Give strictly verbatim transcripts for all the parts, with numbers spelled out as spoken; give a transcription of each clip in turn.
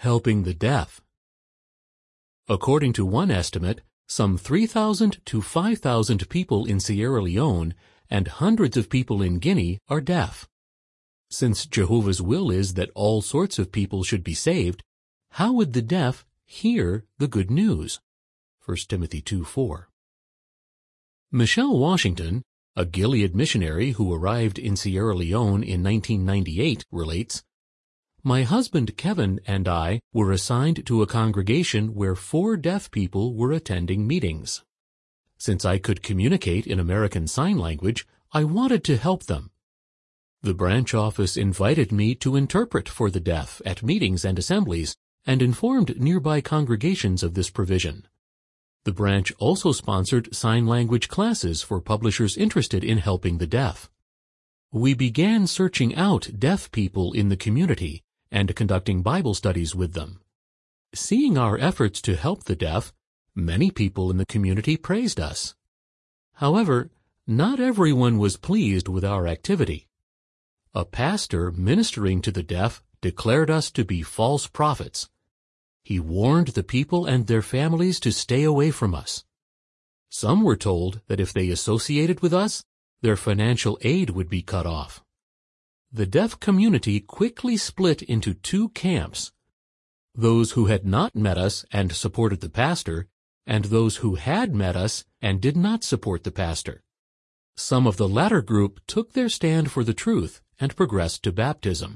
Helping the deaf. According to one estimate, some three thousand to five thousand people in Sierra Leone and hundreds of people in Guinea are deaf. Since Jehovah's will is that all sorts of people should be saved, how would the deaf hear the good news? First Timothy two four. Michelle Washington, a Gilead missionary who arrived in Sierra Leone in nineteen ninety-eight, relates, "My husband Kevin and I were assigned to a congregation where four deaf people were attending meetings. Since I could communicate in American Sign Language, I wanted to help them. The branch office invited me to interpret for the deaf at meetings and assemblies and informed nearby congregations of this provision. The branch also sponsored sign language classes for publishers interested in helping the deaf. We began searching out deaf people in the community and conducting Bible studies with them. Seeing our efforts to help the deaf, many people in the community praised us. However, not everyone was pleased with our activity. A pastor ministering to the deaf declared us to be false prophets. He warned the people and their families to stay away from us. Some were told that if they associated with us, their financial aid would be cut off. The deaf community quickly split into two camps: those who had not met us and supported the pastor, and those who had met us and did not support the pastor. Some of the latter group took their stand for the truth and progressed to baptism.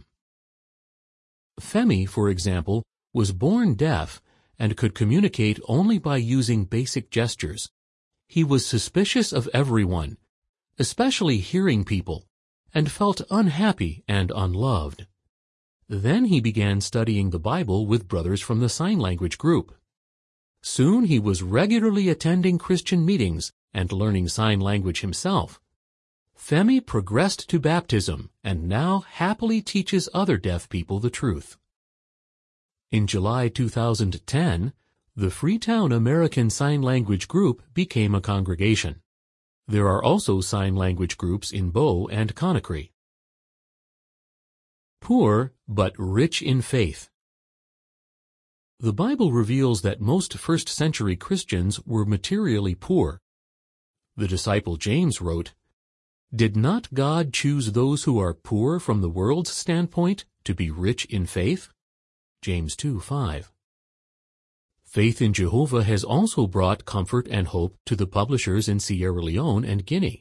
Femi, for example, was born deaf and could communicate only by using basic gestures. He was suspicious of everyone, especially hearing people, and felt unhappy and unloved. Then he began studying the Bible with brothers from the sign language group. Soon he was regularly attending Christian meetings and learning sign language himself. Femi progressed to baptism and now happily teaches other deaf people the truth. In July two thousand ten, the Freetown American Sign Language Group became a congregation. There are also sign language groups in Bow and Conakry. Poor but rich in faith. The Bible reveals that most first-century Christians were materially poor. The disciple James wrote, "Did not God choose those who are poor from the world's standpoint to be rich in faith?" James two five. Faith in Jehovah has also brought comfort and hope to the publishers in Sierra Leone and Guinea.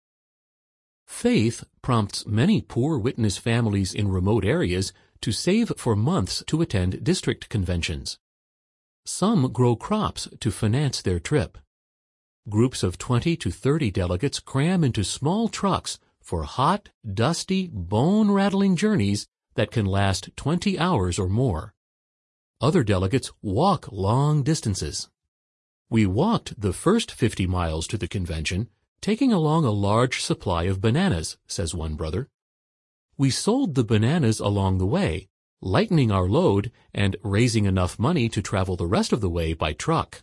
Faith prompts many poor witness families in remote areas to save for months to attend district conventions. Some grow crops to finance their trip. Groups of twenty to thirty delegates cram into small trucks for hot, dusty, bone-rattling journeys that can last twenty hours or more. Other delegates walk long distances. We walked the first fifty miles to the convention, taking along a large supply of bananas, says one brother. We sold the bananas along the way, lightening our load and raising enough money to travel the rest of the way by truck.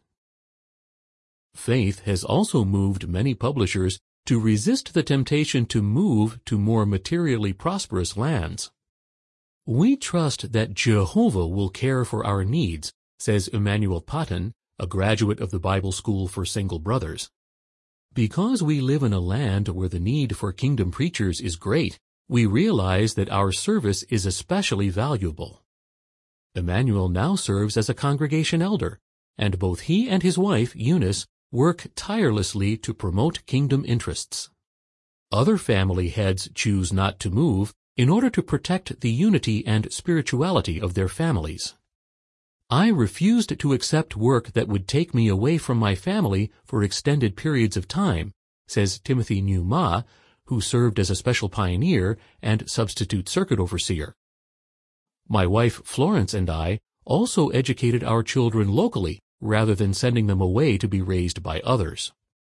Faith has also moved many publishers to resist the temptation to move to more materially prosperous lands. We trust that Jehovah will care for our needs, says Emmanuel Patton, a graduate of the Bible School for Single Brothers. Because we live in a land where the need for kingdom preachers is great, we realize that our service is especially valuable. Emmanuel now serves as a congregation elder, and both he and his wife, Eunice, work tirelessly to promote kingdom interests. Other family heads choose not to move in order to protect the unity and spirituality of their families. I refused to accept work that would take me away from my family for extended periods of time, says Timothy Newma, who served as a special pioneer and substitute circuit overseer. My wife Florence and I also educated our children locally rather than sending them away to be raised by others.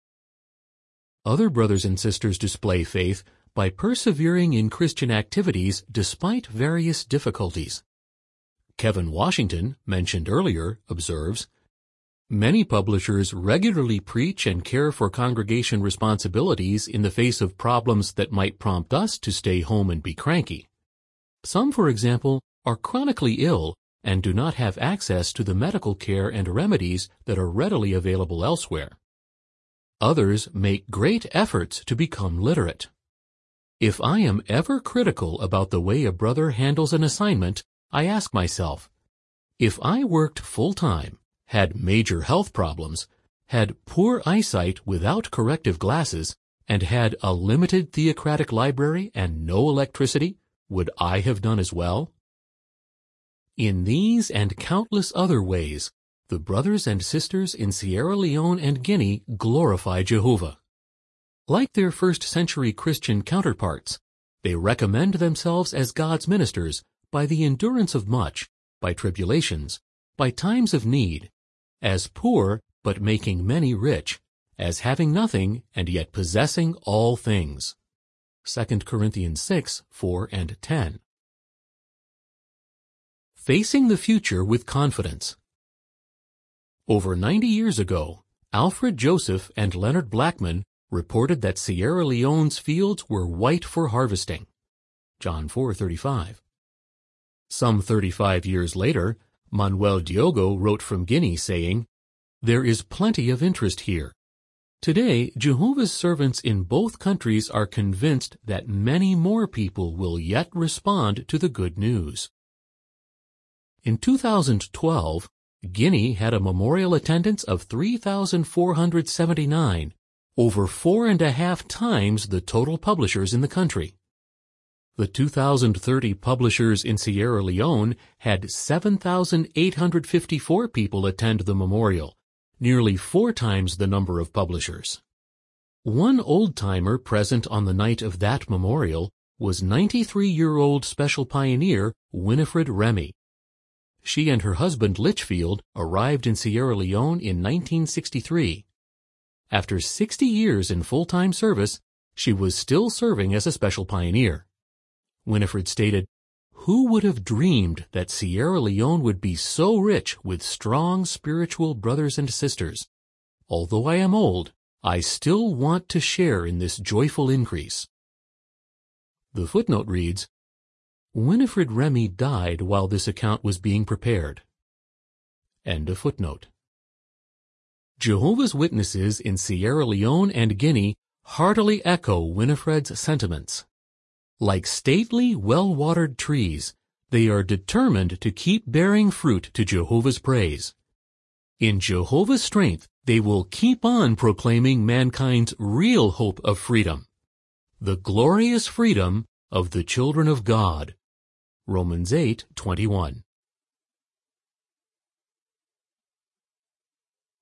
Other brothers and sisters display faith by persevering in Christian activities despite various difficulties. Kevin Washington, mentioned earlier, observes, "Many publishers regularly preach and care for congregation responsibilities in the face of problems that might prompt us to stay home and be cranky. Some, for example, are chronically ill and do not have access to the medical care and remedies that are readily available elsewhere. Others make great efforts to become literate. If I am ever critical about the way a brother handles an assignment, I ask myself, if I worked full-time, had major health problems, had poor eyesight without corrective glasses, and had a limited theocratic library and no electricity, would I have done as well? In these and countless other ways, the brothers and sisters in Sierra Leone and Guinea glorify Jehovah. Like their first-century Christian counterparts, they recommend themselves as God's ministers by the endurance of much, by tribulations, by times of need, as poor but making many rich, as having nothing and yet possessing all things. Second Corinthians six, four and ten. Facing the future with confidence. Over ninety years ago, Alfred Joseph and Leonard Blackman reported that Sierra Leone's fields were white for harvesting. John four thirty-five. Some thirty-five years later, Manuel Diogo wrote from Guinea saying, "There is plenty of interest here. Today, Jehovah's servants in both countries are convinced that many more people will yet respond to the good news." In two thousand twelve, Guinea had a memorial attendance of three thousand four hundred seventy-nine, over four and a half times the total publishers in the country. The two thousand thirty publishers in Sierra Leone had seven thousand eight hundred fifty-four people attend the memorial, nearly four times the number of publishers. One old-timer present on the night of that memorial was ninety-three-year-old Special Pioneer Winifred Remy. She and her husband Litchfield arrived in Sierra Leone in nineteen sixty-three. After sixty years in full-time service, she was still serving as a Special Pioneer. Winifred stated, "Who would have dreamed that Sierra Leone would be so rich with strong spiritual brothers and sisters? Although I am old, I still want to share in this joyful increase." The footnote reads, Winifred Remy died while this account was being prepared. End of footnote. Jehovah's Witnesses in Sierra Leone and Guinea heartily echo Winifred's sentiments. Like stately, well-watered trees, they are determined to keep bearing fruit to Jehovah's praise. In Jehovah's strength, they will keep on proclaiming mankind's real hope of freedom, the glorious freedom of the children of God. Romans eight twenty-one.